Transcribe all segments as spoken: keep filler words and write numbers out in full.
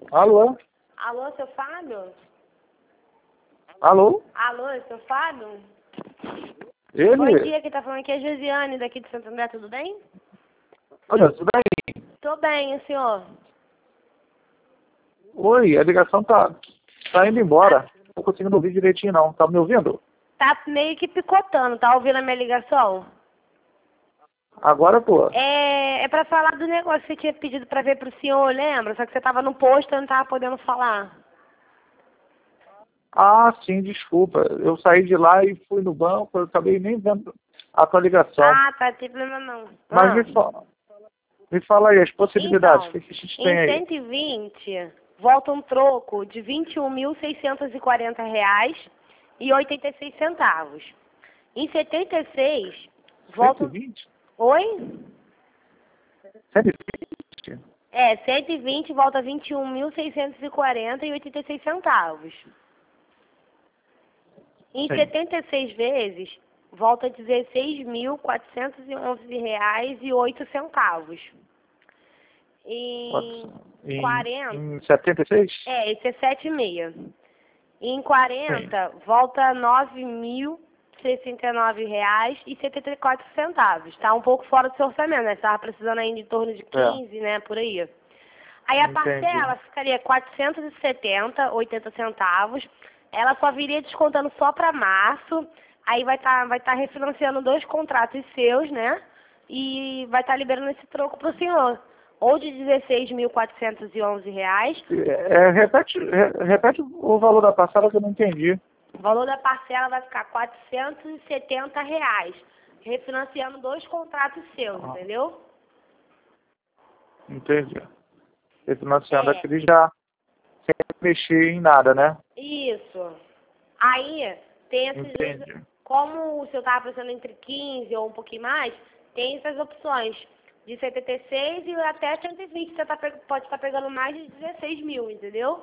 Alô? Alô, seu Fábio? Alô? Alô, seu Fábio? Ele? Bom dia, quem tá falando aqui é a Josiane, daqui de Santo André, tudo bem? Olha, tudo bem? Tô bem, e o senhor? Oi, a ligação tá, tá indo embora. Não tô conseguindo ouvir direitinho, não. Tá me ouvindo? Tá meio que picotando, tá ouvindo a minha ligação? Agora, pô. É, é pra falar do negócio que você tinha pedido pra ver pro senhor, lembra? Só que você tava no posto e eu não tava podendo falar. Ah, sim, desculpa. Eu saí de lá e fui no banco, eu acabei nem vendo a tua ligação. Ah, tá, não tem problema não. Mas Ah. me fala, me fala aí, as possibilidades. Então, O que que a gente tem em aí? cento e vinte, volta um troco de vinte e um mil seiscentos e quarenta reais e oitenta e seis centavos. Em setenta e seis, volta... cento e vinte? Oi? cento e vinte? É, cento e vinte volta vinte e um mil seiscentos e quarenta e oitenta e seis centavos. Em Sim. setenta e seis vezes, volta dezesseis mil quatrocentos e onze reais e oito centavos. Em Em, quarenta... em setenta e seis? É, esse é sete e meia. Em Sim. quarenta, volta nove mil sessenta e nove reais e setenta e quatro centavos. Tá um pouco fora do seu orçamento, né? Você tava precisando ainda em torno de quinze, né? Por aí. Aí a Entendi. parcela ficaria quatrocentos e setenta e oitenta centavos. Ela só viria descontando só para março. Aí vai estar vai tá refinanciando dois contratos seus, né? E vai estar liberando esse troco pro senhor. Ou de dezesseis mil quatrocentos e onze reais. É, repete, re- repete o valor da parcela que eu não entendi. O valor da parcela vai ficar quatrocentos e setenta reais, refinanciando dois contratos seus, Ah, entendeu? entendi. Refinanciando É, aquele já sem mexer em nada, né? isso. Aí, tem esses, Entendi. como o senhor estava pensando entre quinze ou um pouquinho mais, tem essas opções de setenta e seis e até cento e vinte, você tá, pe- pode estar pegando mais de dezesseis mil, entendeu?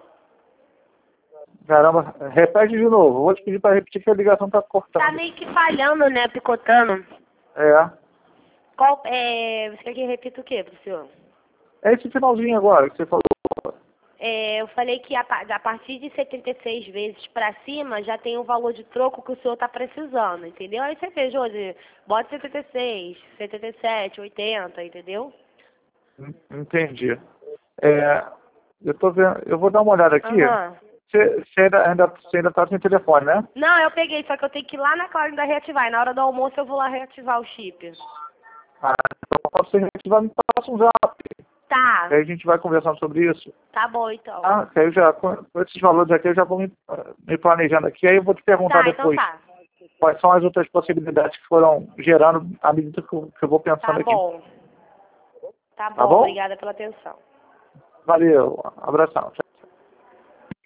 Caramba, repete de novo. Vou te pedir para repetir que a ligação tá Tá cortando. meio que falhando, né, picotando. É. Qual, é, você quer que eu repita o quê pro senhor? É esse finalzinho agora que você falou. É, eu falei que a, pa- a partir de setenta e seis vezes para cima já tem o valor de troco que o senhor está precisando, entendeu? Aí você vê, Josi, bota setenta e seis, setenta e sete, oitenta, entendeu? Entendi. É, eu tô vendo, eu vou dar uma olhada aqui. Aham. Você, você ainda, ainda, você ainda tá sem telefone, né? Não, eu peguei, só que eu tenho que ir lá na Claro da reativar. E na hora do almoço eu vou lá reativar o chip. Ah, então quando você reativar, me passa um zap. Tá, Aí a gente vai conversando sobre isso. tá bom então. Ah, que aí eu já, com com esses valores aqui, eu já vou me, me planejando aqui. Aí eu vou te perguntar Tá, então depois tá. quais são as outras possibilidades que foram gerando à medida que eu, que eu vou pensando Tá aqui. bom. Tá Tá bom, bom? obrigada pela atenção. Valeu, abração.